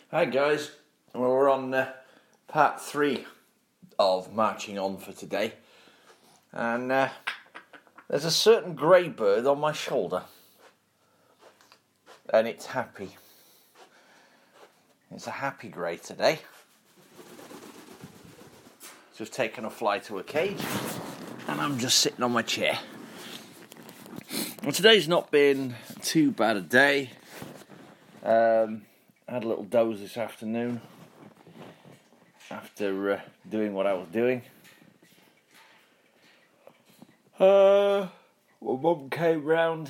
Hi guys, well, we're on part 3 of Marching On for today, and there's a certain grey bird on my shoulder, and it's happy. It's a happy grey today. Just taken a fly to a cage, and I'm just sitting on my chair. Well, today's not been too bad a day. I had a little doze this afternoon after doing what I was doing. My mum came round,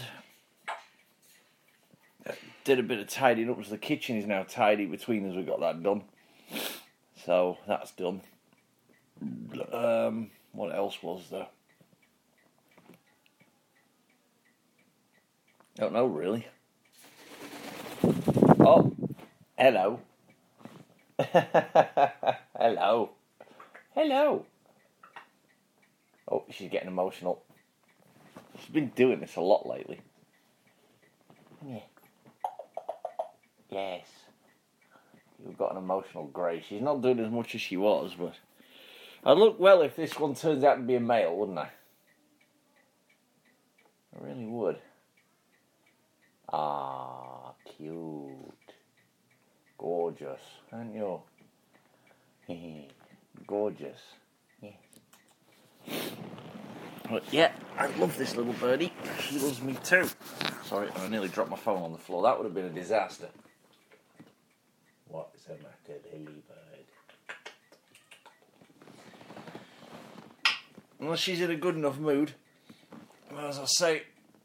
did a bit of tidying up, so the kitchen is now tidy between us. We got that done, so that's done. What else was there? Don't know really. Oh, hello. Hello. Oh, she's getting emotional. She's been doing this a lot lately. Yeah. Yes. You've got an emotional grey. She's not doing as much as she was, but I'd look well if this one turns out to be a male, wouldn't I? I really would. Ah, cute. Gorgeous, aren't you? Gorgeous. Yeah. But yeah, I love this little birdie. She loves me too. Sorry, I nearly dropped my phone on the floor. That would have been a disaster. What is the matter, Lily bird? Unless she's in a good enough mood. Well, as I say,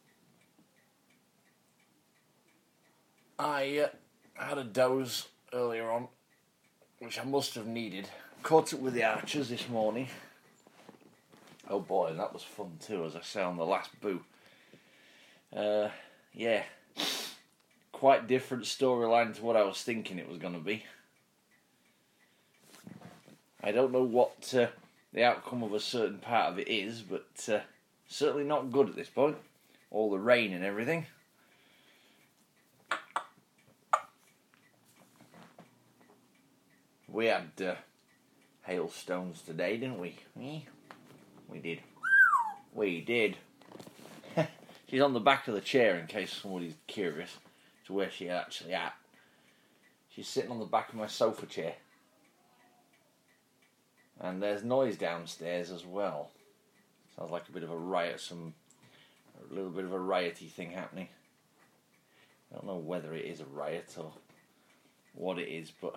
I had a doze earlier on, which I must have needed. Caught up with the Archers this morning. Oh boy, and that was fun too, as I say on the last boo. Yeah, quite different storyline to what I was thinking it was going to be. I don't know what the outcome of a certain part of it is, but certainly not good at this point. All the rain and everything. We had hailstones today, didn't we? We did. We did. She's on the back of the chair in case somebody's curious to where she's actually at. She's sitting on the back of my sofa chair. And there's noise downstairs as well. Sounds like a bit of a riot, a little bit of a rioty thing happening. I don't know whether it is a riot or what it is, but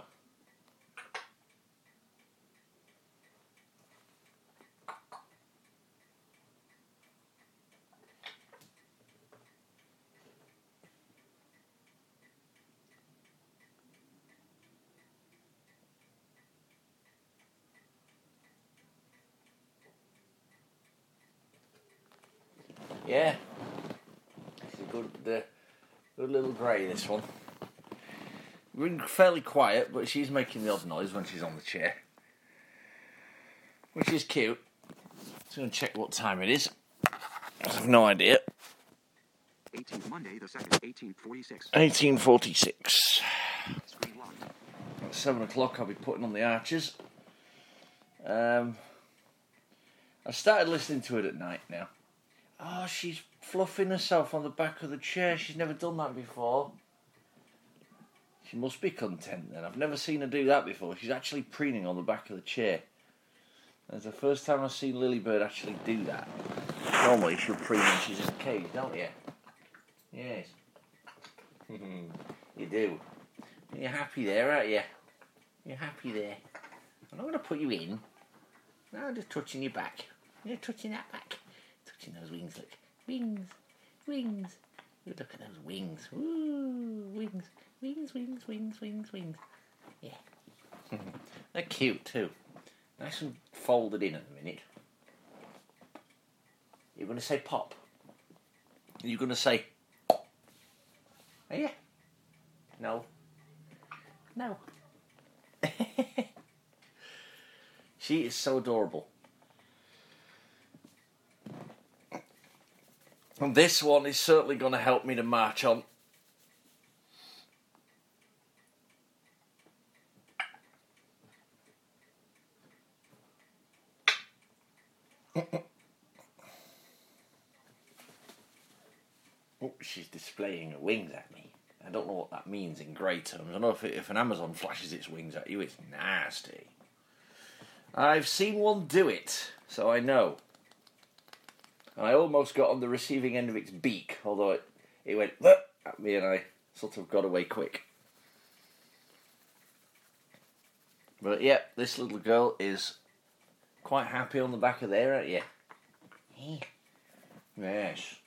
yeah, it's a good little grey, this one. We're been fairly quiet, but she's making the odd noise when she's on the chair, which is cute. Just going to check what time it is. I have no idea. 18th Monday, the 2nd, 1846. 1846. Screen locked. At 7 o'clock I'll be putting on the Archers. I started listening to it at night now. Oh, she's fluffing herself on the back of the chair. She's never done that before. She must be content then. I've never seen her do that before. She's actually preening on the back of the chair. That's the first time I've seen Lilybird actually do that. Normally she'll preen when she's in a cage, don't you? Yes. You do. You're happy there, aren't you? You're happy there. I'm not going to put you in. No, I'm just touching your back. You're touching that back. Touching those wings, look. Wings. Wings. Look at those wings. Ooh, wings. Wings. Yeah. They're cute too. Nice and folded in at the minute. You're going to say pop? You're going to say... Are you? No. She is so adorable. And this one is certainly going to help me to march on. Oh, she's displaying her wings at me. I don't know what that means in grey terms. I know if an Amazon flashes its wings at you, it's nasty. I've seen one do it, so I know. I almost got on the receiving end of its beak, although it went at me and I sort of got away quick. But yeah, this little girl is quite happy on the back of there, aren't you? Yes.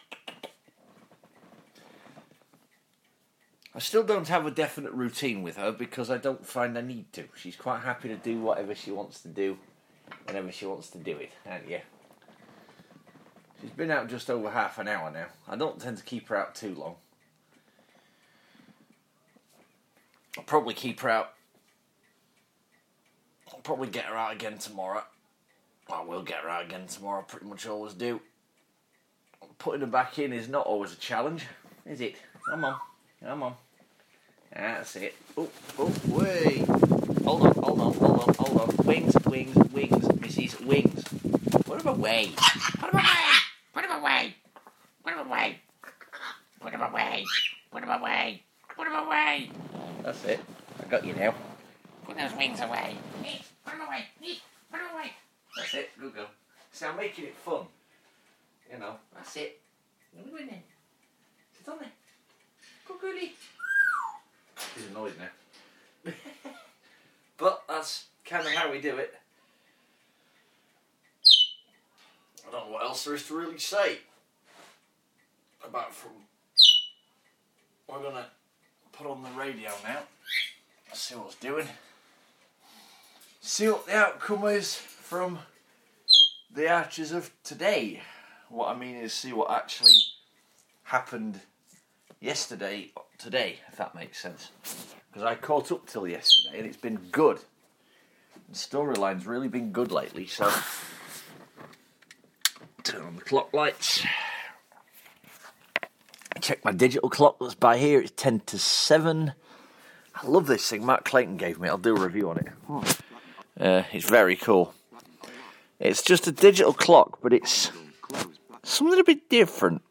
I still don't have a definite routine with her because I don't find I need to. She's quite happy to do whatever she wants to do whenever she wants to do it, aren't you? She's been out just over half an hour now. I don't tend to keep her out too long. I'll probably keep her out. I'll probably get her out again tomorrow. I will get her out again tomorrow, I pretty much always do. Putting her back in is not always a challenge, is it? Come on. Come on. That's it. Oh, wait. Hold on. Wings, Mrs. Wings. Put him away. Put him away. That's it. I got you now. Put those wings away. Put them away. That's it. Good girl. See, I'm making it fun. You know, that's it. What are you doing then? Sit on there. Good girlie. She's annoyed now. But that's kind of how we do it. I don't know what else there is to really say. Apart from we're going to put on the radio now. See what it's doing. See what the outcome is from the Archers of today. What I mean is see what actually happened yesterday, today, if that makes sense. Because I caught up till yesterday and it's been good. The storyline's really been good lately, so turn on the clock lights. Check my digital clock that's by here, it's 10 to 7. I love this thing Mark Clayton gave me, I'll do a review on it. It's very cool. It's just a digital clock, but it's something a bit different.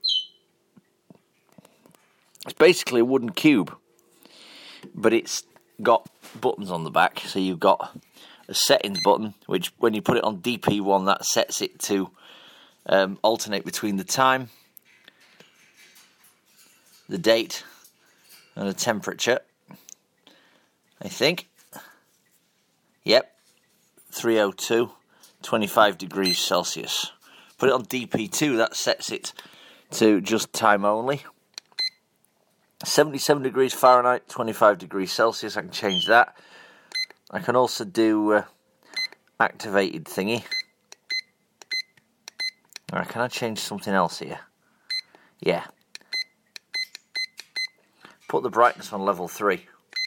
It's basically a wooden cube, but it's got buttons on the back. So you've got a settings button, which when you put it on DP1, that sets it to alternate between the time, the date, and the temperature. I think. Yep. 302, 25 degrees Celsius. Put it on DP2, that sets it to just time only. 77 degrees Fahrenheit, 25 degrees Celsius, I can change that. I can also do activated thingy. Or can I change something else here? Yeah. Put the brightness on level 3.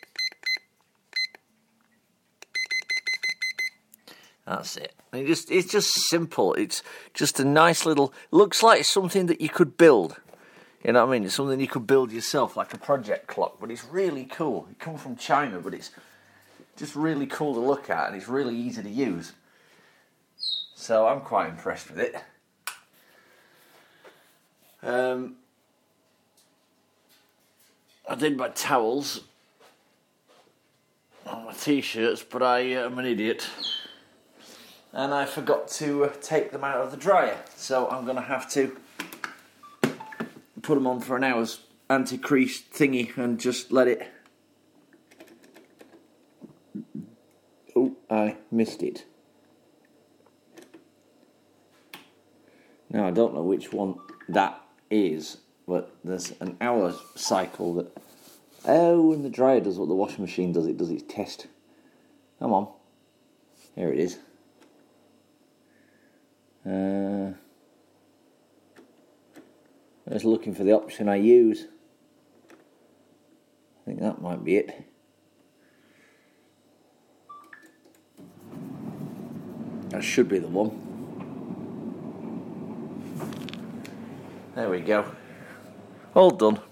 That's it. It's just simple. It's just a nice little... Looks like something that you could build. You know what I mean? It's something you could build yourself, like a project clock. But it's really cool. It comes from China, but it's just really cool to look at. And it's really easy to use. So I'm quite impressed with it. I did my towels on my t-shirts, but I am an idiot. And I forgot to take them out of the dryer. So I'm going to have to put them on for an hour's anti-crease thingy and just let it... Oh, I missed it. Now, I don't know which one that is, but there's an hour cycle that... Oh, and the dryer does what the washing machine does. It does its test. Come on. Here it is. I was looking for the option I use. I think that might be it. That should be the one. There we go. All done.